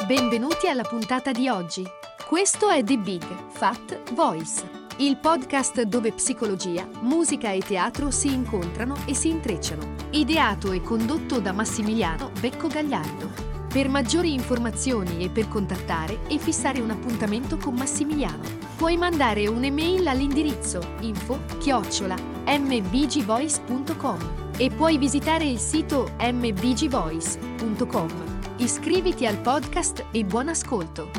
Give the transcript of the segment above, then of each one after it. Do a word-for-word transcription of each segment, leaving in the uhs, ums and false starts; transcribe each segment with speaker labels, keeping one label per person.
Speaker 1: Benvenuti alla puntata di oggi. Questo è The Big Fat Voice, il podcast dove psicologia, musica e teatro si incontrano e si intrecciano. Ideato e condotto da Massimiliano Becco Gagliardo. Per maggiori informazioni e per contattare e fissare un appuntamento con Massimiliano, puoi mandare un'email all'indirizzo info chiocciola m b g voice punto com e puoi visitare il sito m b g voice punto com. Iscriviti al podcast e buon ascolto!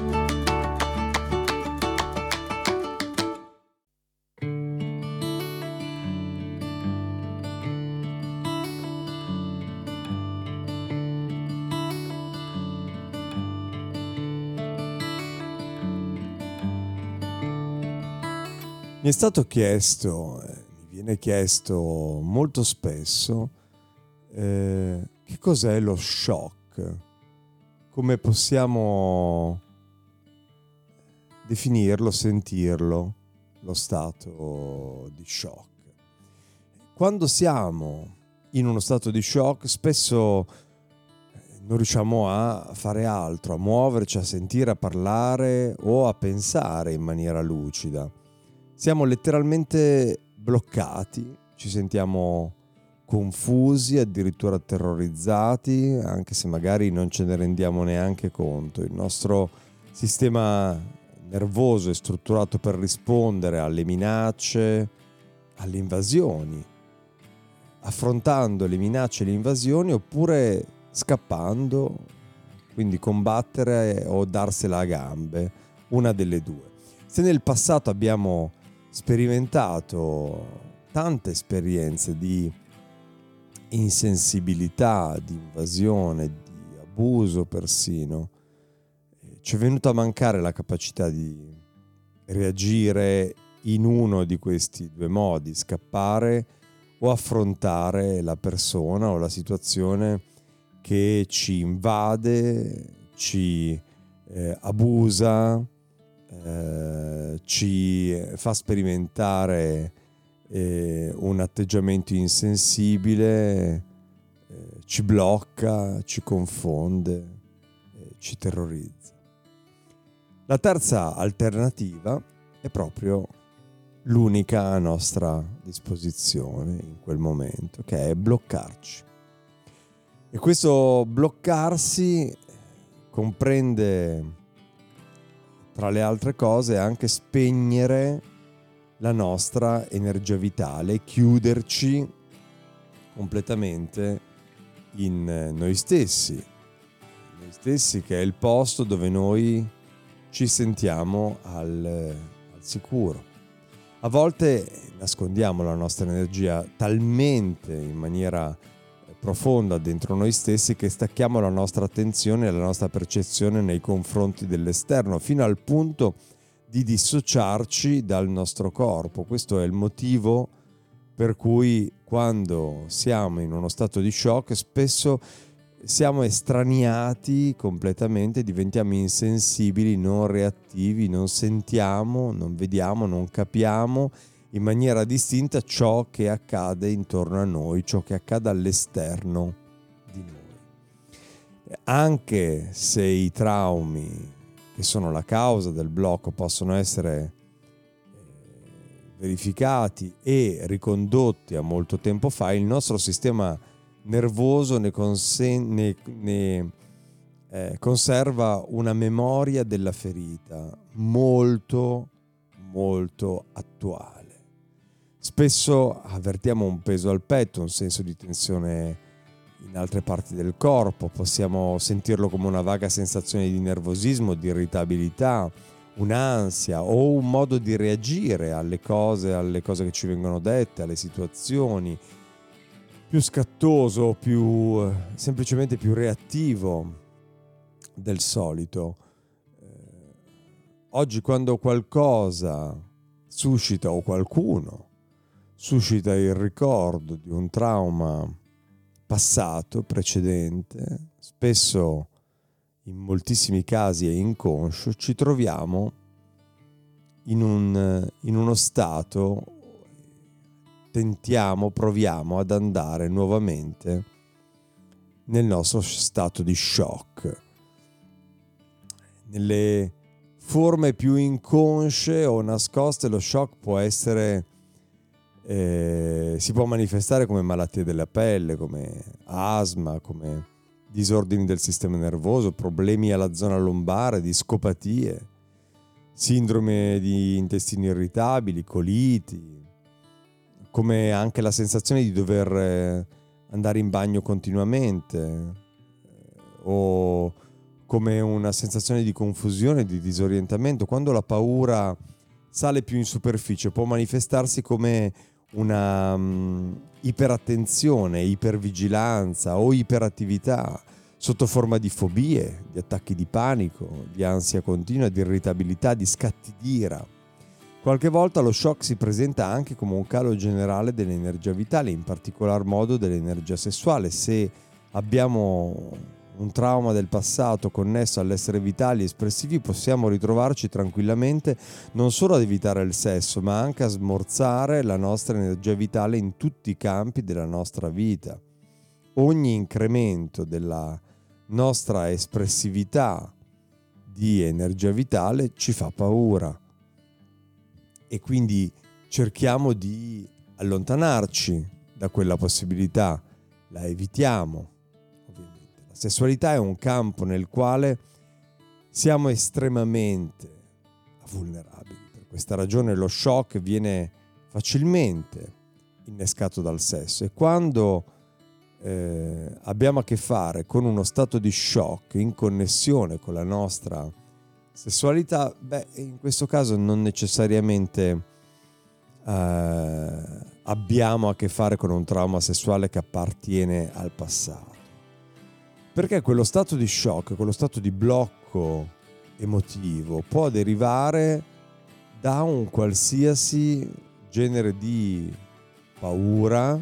Speaker 2: Mi è stato chiesto, eh, mi viene chiesto molto spesso, eh, che cos'è lo shock? Come possiamo definirlo, sentirlo, lo stato di shock? Quando siamo in uno stato di shock, spesso non riusciamo a fare altro, a muoverci, a sentire, a parlare o a pensare in maniera lucida. Siamo letteralmente bloccati, ci sentiamo confusi, addirittura terrorizzati, anche se magari non ce ne rendiamo neanche conto. Il nostro sistema nervoso è strutturato per rispondere alle minacce, alle invasioni, affrontando le minacce e le invasioni oppure scappando, quindi combattere o darsela a gambe, una delle due. Se nel passato abbiamo sperimentato tante esperienze di insensibilità, di invasione, di abuso persino, ci è venuta a mancare la capacità di reagire in uno di questi due modi, scappare o affrontare la persona o la situazione che ci invade, ci eh, abusa, Eh, ci fa sperimentare eh, un atteggiamento insensibile, eh, ci blocca, ci confonde, eh, ci terrorizza. La terza alternativa è proprio l'unica a nostra disposizione in quel momento, che è bloccarci. E questo bloccarsi comprende, tra le altre cose, anche spegnere la nostra energia vitale, chiuderci completamente in noi stessi, noi stessi che è il posto dove noi ci sentiamo al, al sicuro. A volte nascondiamo la nostra energia talmente in maniera profonda dentro noi stessi che stacchiamo la nostra attenzione e la nostra percezione nei confronti dell'esterno fino al punto di dissociarci dal nostro corpo. Questo è il motivo per cui quando siamo in uno stato di shock spesso siamo estraniati completamente, diventiamo insensibili, non reattivi, non sentiamo, non vediamo, non capiamo in maniera distinta ciò che accade intorno a noi, ciò che accade all'esterno di noi. Anche se i traumi che sono la causa del blocco possono essere verificati e ricondotti a molto tempo fa, il nostro sistema nervoso ne, consen- ne, ne eh, conserva una memoria della ferita molto, molto attuale. Spesso avvertiamo un peso al petto, un senso di tensione in altre parti del corpo, possiamo sentirlo come una vaga sensazione di nervosismo, di irritabilità, un'ansia o un modo di reagire alle cose, alle cose che ci vengono dette, alle situazioni, più scattoso, più semplicemente più reattivo del solito. Oggi, quando qualcosa suscita o qualcuno suscita il ricordo di un trauma passato, precedente, spesso in moltissimi casi è inconscio, ci troviamo in, un, in uno stato, tentiamo, proviamo ad andare nuovamente nel nostro stato di shock. nelle forme più inconsce o nascoste lo shock può essere eh, si può manifestare come malattie della pelle, come asma, come disordini del sistema nervoso, problemi alla zona lombare, discopatie, sindrome di intestini irritabili, coliti, come anche la sensazione di dover andare in bagno continuamente o come una sensazione di confusione, di disorientamento. Quando la paura sale più in superficie può manifestarsi come una um, iperattenzione, ipervigilanza o iperattività sotto forma di fobie, di attacchi di panico, di ansia continua, di irritabilità, di scatti d'ira. Qualche volta lo shock si presenta anche come un calo generale dell'energia vitale, in particolar modo dell'energia sessuale. Se abbiamo un trauma del passato connesso all'essere vitali e espressivi, possiamo ritrovarci tranquillamente non solo ad evitare il sesso, ma anche a smorzare la nostra energia vitale in tutti i campi della nostra vita. Ogni incremento della nostra espressività di energia vitale ci fa paura e quindi cerchiamo di allontanarci da quella possibilità, la evitiamo. La sessualità è un campo nel quale siamo estremamente vulnerabili. Per questa ragione lo shock viene facilmente innescato dal sesso e quando eh, abbiamo a che fare con uno stato di shock in connessione con la nostra sessualità, beh, in questo caso non necessariamente eh, abbiamo a che fare con un trauma sessuale che appartiene al passato. Perché quello stato di shock, quello stato di blocco emotivo può derivare da un qualsiasi genere di paura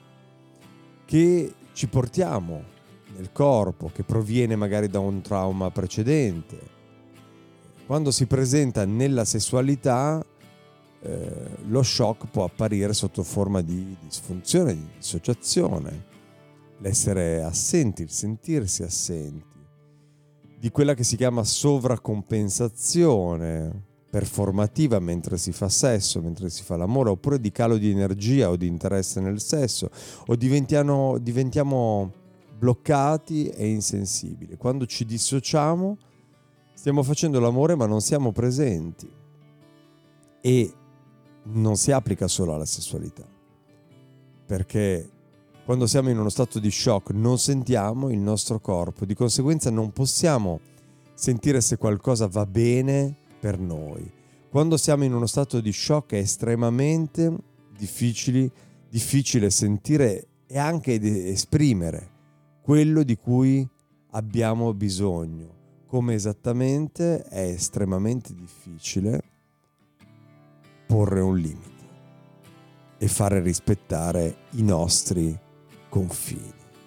Speaker 2: che ci portiamo nel corpo, che proviene magari da un trauma precedente. Quando si presenta nella sessualità, eh, lo shock può apparire sotto forma di disfunzione, di dissociazione. L'essere assenti, il sentirsi assenti, di quella che si chiama sovracompensazione performativa mentre si fa sesso, mentre si fa l'amore, oppure di calo di energia o di interesse nel sesso, o diventiamo, diventiamo bloccati e insensibili. Quando ci dissociamo stiamo facendo l'amore ma non siamo presenti, e non si applica solo alla sessualità, perché quando siamo in uno stato di shock non sentiamo il nostro corpo, di conseguenza non possiamo sentire se qualcosa va bene per noi. Quando siamo in uno stato di shock è estremamente difficile, difficile sentire e anche esprimere quello di cui abbiamo bisogno, come esattamente è estremamente difficile porre un limite e fare rispettare i nostri confini.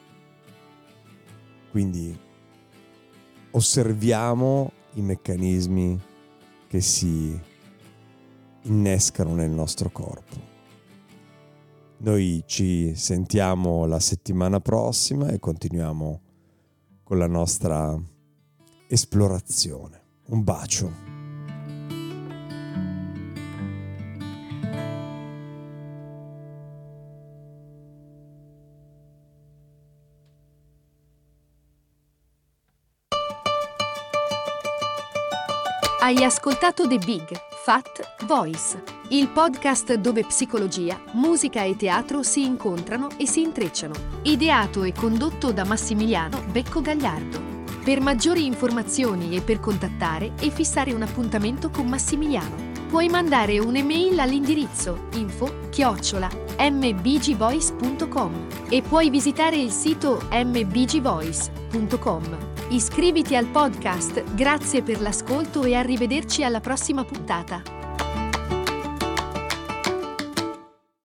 Speaker 2: Quindi osserviamo i meccanismi che si innescano nel nostro corpo. Noi ci sentiamo la settimana prossima e continuiamo con la nostra esplorazione. Un bacio.
Speaker 1: Hai ascoltato The Big Fat Voice, il podcast dove psicologia, musica e teatro si incontrano e si intrecciano. Ideato e condotto da Massimiliano Becco Gagliardo. Per maggiori informazioni e per contattare e fissare un appuntamento con Massimiliano, puoi mandare un'email all'indirizzo info chiocciola m b g voice punto com e puoi visitare il sito m b g voice punto com. Iscriviti al podcast, grazie per l'ascolto e arrivederci alla prossima puntata.